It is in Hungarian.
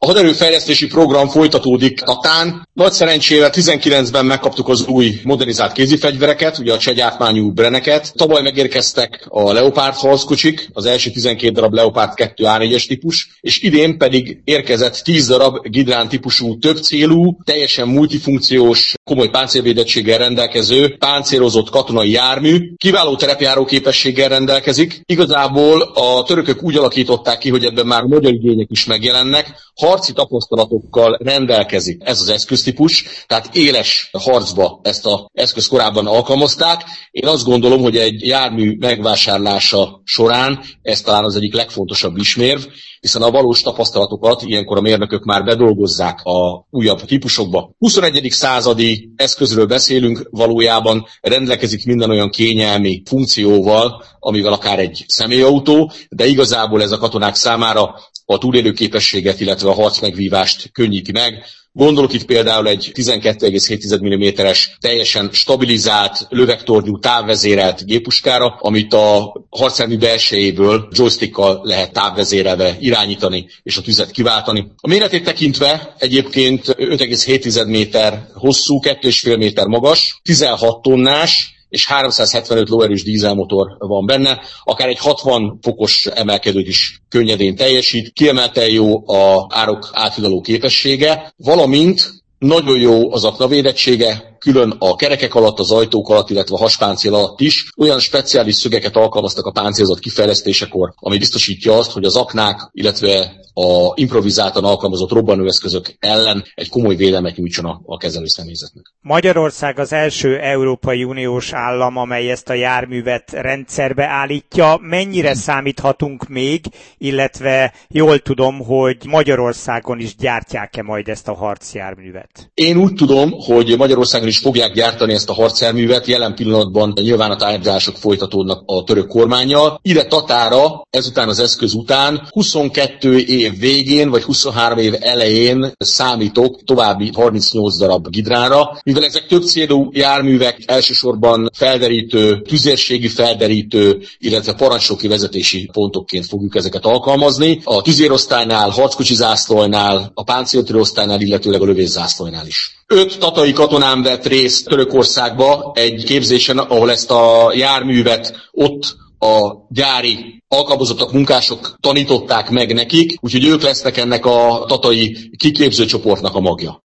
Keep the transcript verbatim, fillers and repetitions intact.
A haderőfejlesztési program folytatódik Tatán. Nagy szerencsével tizenkilencben megkaptuk az új modernizált kézifegyvereket, ugye a cseh gyártmányú Breneket. Tavaly megérkeztek a Leopard harckocsik, az első tizenkét darab Leopard kettő á négyes típus, és idén pedig érkezett tíz darab Gidrán típusú többcélú, teljesen multifunkciós, komoly páncélvédettséggel rendelkező, páncélozott katonai jármű, kiváló terepjáró képességgel rendelkezik. Igazából a törökök úgy alakították ki, hogy ebben már magyar igények is megjelennek, harci tapasztalatokkal rendelkezik ez az eszköztípus, tehát éles harcba ezt az eszközt korábban alkalmazták. Én azt gondolom, hogy egy jármű megvásárlása során ez talán az egyik legfontosabb ismérv, hiszen a valós tapasztalatokat ilyenkor a mérnökök már bedolgozzák a újabb típusokba. huszonegyedik századi eszközről beszélünk, valójában rendelkezik minden olyan kényelmi funkcióval, amivel akár egy személyautó, de igazából ez a katonák számára a túlélő képességet, illetve a harcmegvívást könnyíti meg. Gondolok itt például egy tizenkettő egész hét milliméteres, teljesen stabilizált, lövegtornyú, távvezérelt géppuskára, amit a harcjármű belsejéből joystickkal lehet távvezérelve irányítani és a tüzet kiváltani. A méretét tekintve egyébként öt egész hét méter hosszú, két egész öt méter magas, tizenhat tonnás, és háromszázhetvenöt lóerős dízelmotor van benne, akár egy hatvan fokos emelkedőt is könnyedén teljesít, kiemelten jó a árok áthidaló képessége, valamint nagyon jó az aknavédettsége, külön a kerekek alatt, az ajtók alatt, illetve a haspáncél alatt is olyan speciális szögeket alkalmaztak a páncélzat kifejlesztésekor, ami biztosítja azt, hogy az aknák, illetve a improvizáltan alkalmazott robbanóeszközök ellen egy komoly védelmet nyújtson a, a kezelő személyzetnek. Magyarország az első Európai Uniós állam, amely ezt a járművet rendszerbe állítja. Mennyire számíthatunk még, illetve jól tudom, hogy Magyarországon is gyártják-e majd ezt a harcjárművet? Én úgy tudom, hogy Magyarországon is fogják gyártani ezt a harcjárművet. Jelen pillanatban nyilván a tárgyalások folytatódnak a török kormánnyal. Ide Tatára, ezután az eszköz után huszonkettő év végén, vagy huszonhárom év elején számítok további harmincnyolc darab Gidránra. Mivel ezek több célú járművek, elsősorban felderítő, tüzérségi felderítő, illetve parancsnoki vezetési pontokként fogjuk ezeket alkalmazni. A tüzérosztálynál, harckocsi zászlónál, a páncéltörőosztálynál, illetőleg a lövészzászlónál is. Öt tatai katonám vett részt Törökországba egy képzésen, ahol ezt a járművet ott a gyári alkalmazottak, munkások tanították meg nekik, úgyhogy ők lesznek ennek a tatai kiképzőcsoportnak a magja.